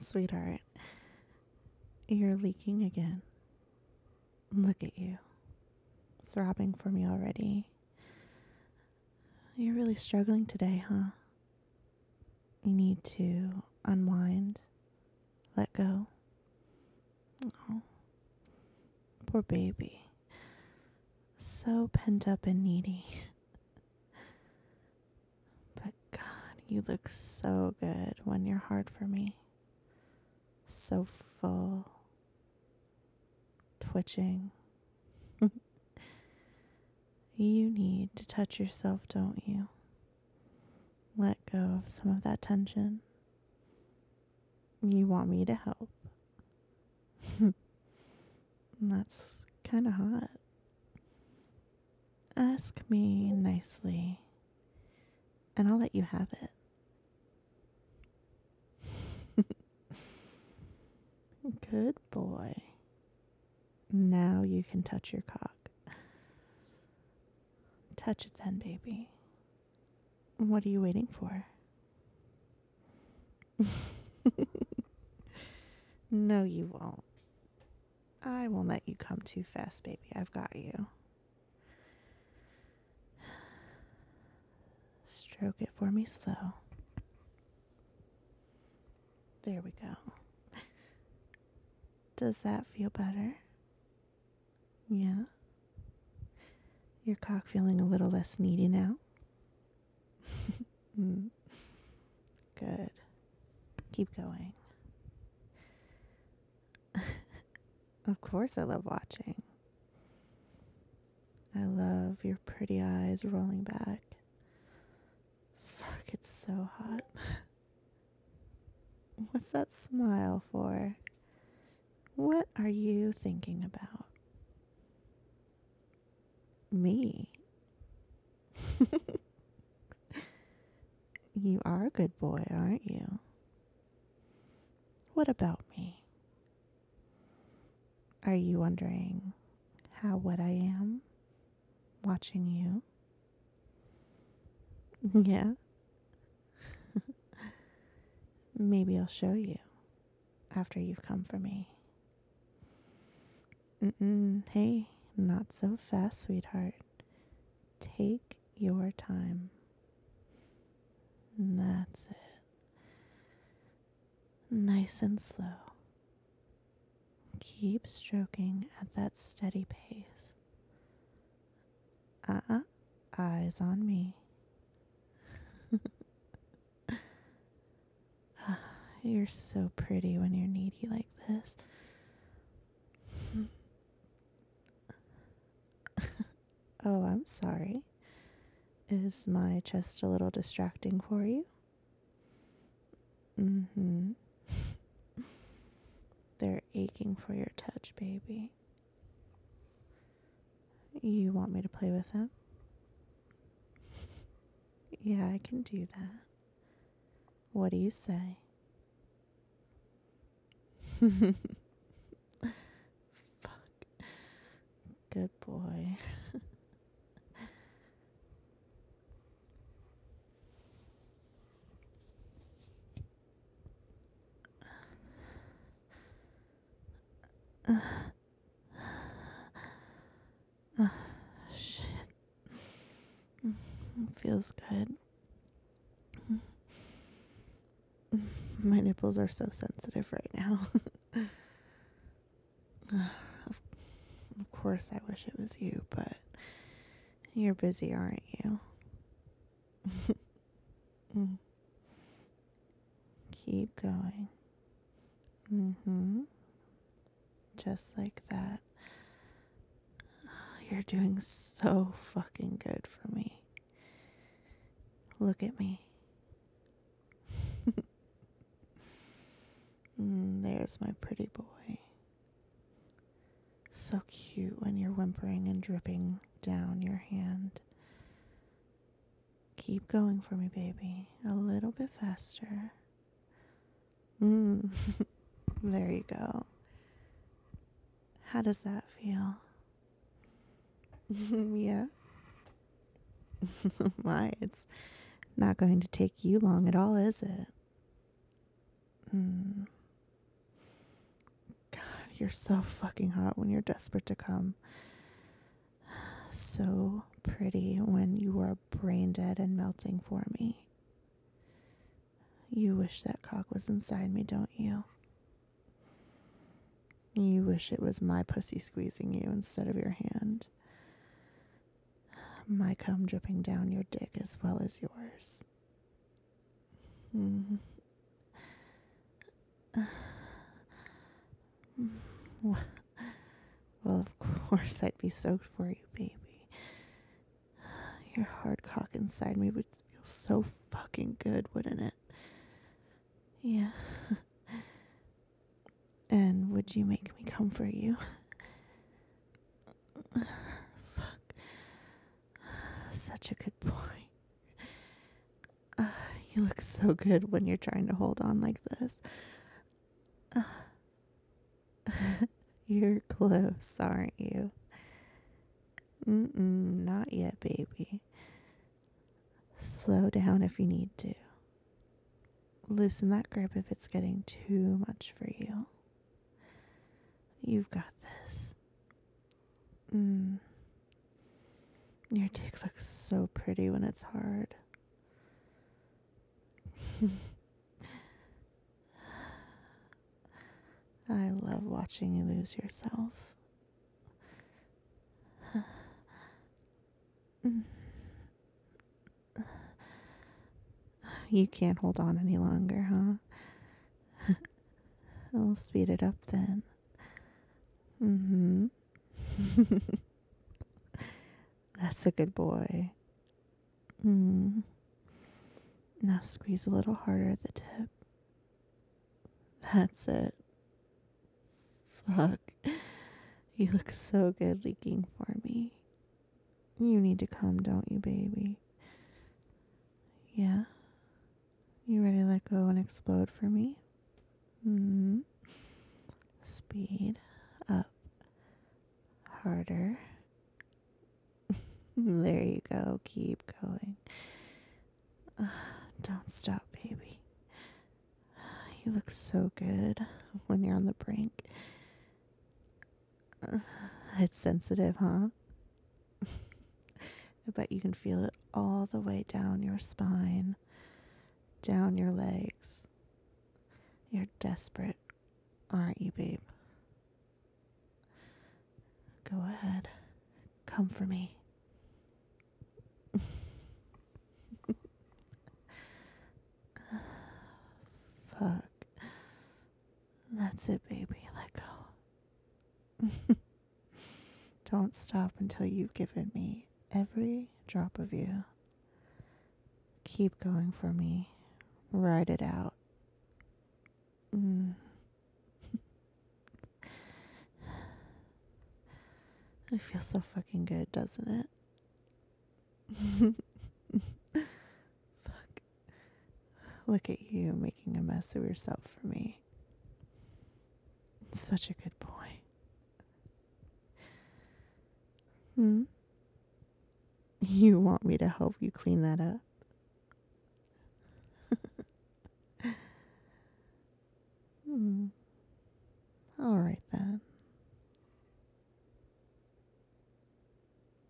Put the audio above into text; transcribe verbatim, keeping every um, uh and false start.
Sweetheart, you're leaking again. Look at you, throbbing for me already. You're really struggling today, huh? You need to unwind, let go. Oh, poor baby. So pent up and needy. But God, you look so good when you're hard for me. So full, twitching. You need to touch yourself, don't you? Let go of some of that tension. You want me to help. That's kind of hot. Ask me nicely, and I'll let you have it. Good boy. Now you can touch your cock. Touch it then, baby. What are you waiting for? No, you won't. I won't let you come too fast, baby. I've got you. Stroke it for me slow. There we go. Does that feel better? Yeah? Your cock feeling a little less needy now? Mm, good. Keep going. Of course I love watching. I love your pretty eyes rolling back. Fuck, it's so hot. What's that smile for? What are you thinking about? Me? You are a good boy, aren't you? What about me? Are you wondering how wet I am watching you? Yeah? Maybe I'll show you after you've come for me. Mm-mm. Hey, not so fast, sweetheart. Take your time. That's it. Nice and slow. Keep stroking at that steady pace. Uh-uh. Eyes on me. You're so pretty when you're needy like this. Oh, I'm sorry. Is my chest a little distracting for you? Mm-hmm. They're aching for your touch, baby. You want me to play with them? Yeah, I can do that. What do you say? Fuck. Good boy. Uh, uh, shit. Feels good. My nipples are so sensitive right now. of, of course, I wish it was you, but you're busy, aren't you? Mm. Keep going. Mm-hmm. Just like that. You're doing so fucking good for me. Look at me. Mm, there's my pretty boy. So cute when you're whimpering and dripping down your hand. Keep going for me, baby. A little bit faster. Mm. There you go. How does that feel? Yeah. My, it's not going to take you long at all, is it? Mm. You're so fucking hot when you're desperate to come. So pretty when you are brain dead and melting for me. You wish that cock was inside me, don't you? You wish it was my pussy squeezing you instead of your hand. My cum dripping down your dick as well as yours. Mm. Well, of course I'd be soaked for you, baby. Your hard cock inside me would feel so fucking good, wouldn't it? Yeah. And would you make me come for you? Fuck. Such a good boy. Uh, you look so good when you're trying to hold on like this. Uh, you're close, aren't you? Mm-mm, not yet, baby. Slow down if you need to. Loosen that grip if it's getting too much for you. You've got this. Mm. Your dick looks so pretty when it's hard. I love watching you lose yourself. You can't hold on any longer, huh? I'll speed it up then. Mm-hmm. That's a good boy. Mm. Now squeeze a little harder at the tip. That's it. Fuck. You look so good leaking for me. You need to come, don't you, baby? Yeah? You ready to let go and explode for me? Mm-hmm. Speed up. Harder. There you go. Keep going. Uh, don't stop, baby. You look so good when you're on the brink. Uh, it's sensitive, huh? I bet you can feel it all the way down your spine, down your legs. You're desperate, aren't you, babe? Go ahead. Come for me. Fuck. That's it, baby. Let go. Don't stop until you've given me every drop of you. Keep going for me. Ride it out. Mm. It feels so fucking good, doesn't it? Fuck. Look at you making a mess of yourself for me. Such a good boy. Hmm? You want me to help you clean that up? Hmm. All right then.